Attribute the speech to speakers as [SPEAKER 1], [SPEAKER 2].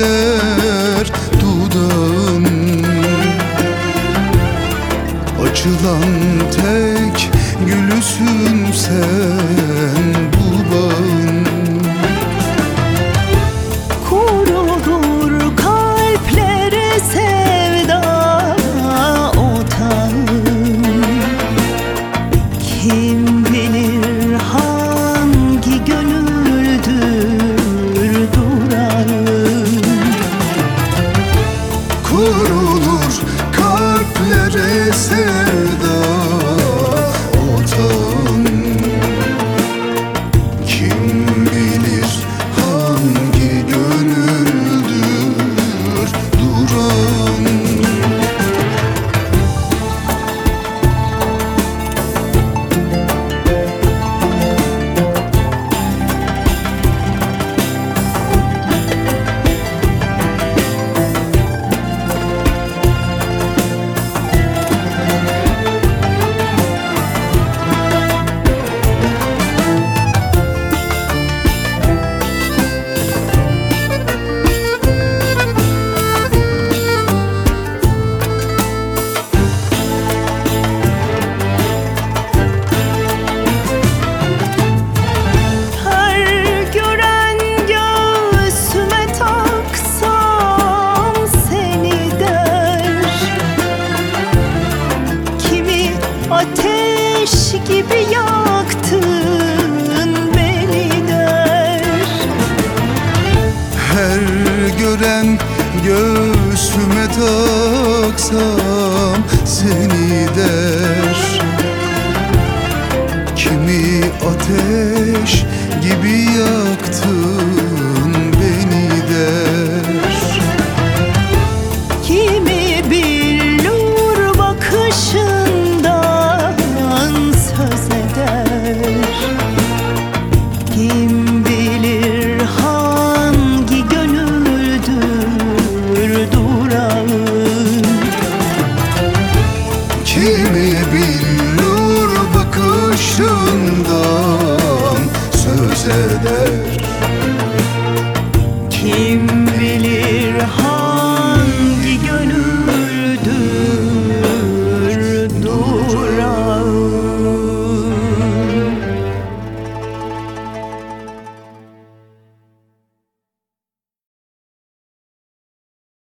[SPEAKER 1] döner dudağın. Açılan tek gülüsün sen bu bağın.
[SPEAKER 2] Kurulur kalplere sevda otağın. Kim bilir hangi gönüldür durağın.
[SPEAKER 1] Kurulur kalplere sevda otağın. Kim bilir hangi gönüldür duran.
[SPEAKER 2] Ateş gibi yaktın beni der.
[SPEAKER 1] Her gören göğsüme taksam seni der. Kimi ateş